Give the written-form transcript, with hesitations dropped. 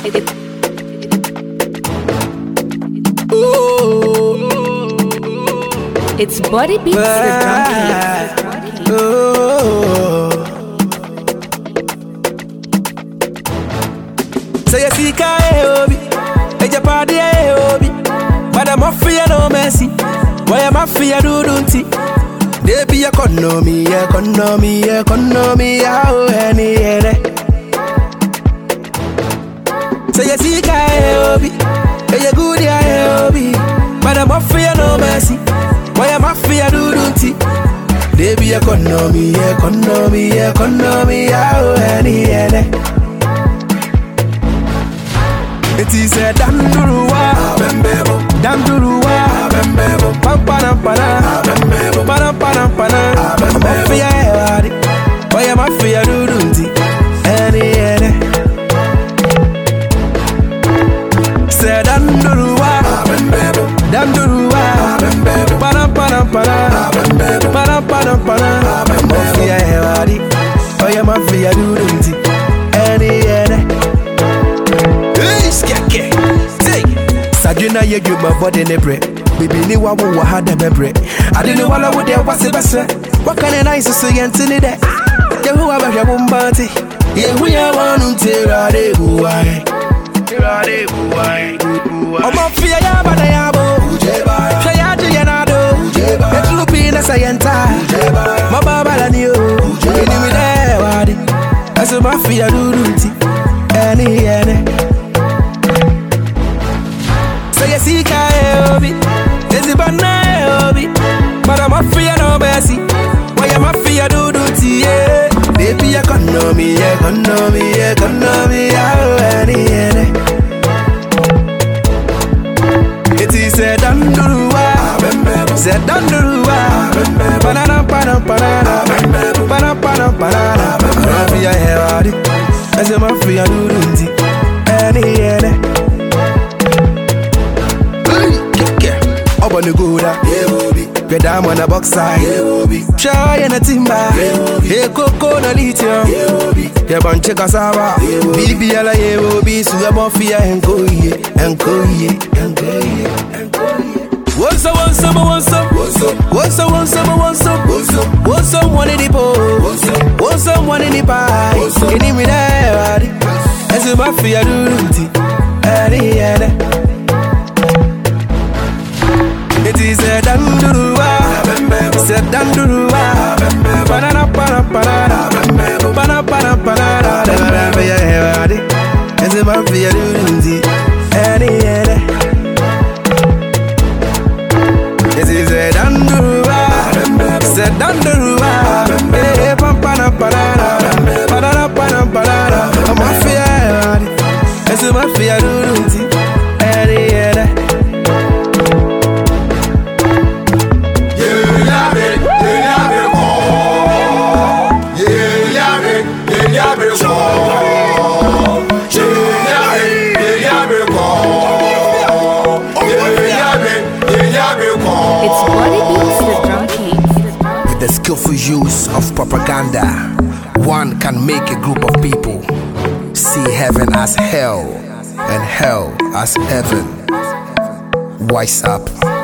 It's Body Beats the Drum Say you see Obi, eja party Obi, but I'm mafia no mercy. Why am mafia do dunti? They be economy, how any ere. Say you see Obi, eja good Obi, but I'm mafia no mercy. Why am mafia do dunti? They be economy, how any ere. It is a Danduruwa, Pampanampana, Mafia, why am Mafia Dudunti? Any, say Danduruwa, Panampana, Mafia, why am Mafia Dudunti? Any, Sajuna ye give my body in a break. Baby, ni wa wo ha da bebre. I didn't know what I would there was a best. What kind of nice to see and see that? You who have a wombati. Yeah, we are one to rade who I. I'm a fear, but I am. Shayaji Yanado. It's Lupina Sayanta. My Baba and you. Give me there, as a mafia do. Any. Say you see Obi, there's a banana Obi, but I'm mafia no mercy. Why am mafia do dunti? They be economy, how any. It is a Danduruwa, banana, mafia heavy, as a mafia do dunti, any. Oba Nuguda, Pedam on a box side, Shy and a timber, Coco na lithium, Yaban Chekasava, BBL, Yewobi, Sugamofia, and Koye. Once someone in the pole, once someone in the pie, any me there, as a mafia do, it is a Danduruwa, banana, it's a mafia dunti, any. It is a Danduruwa, a mafia, it's a mafia dunti, any. It's Body Beats the Drum King. With the skillful use of propaganda, one can make a group of people see heaven as hell and hell as heaven. Wise up.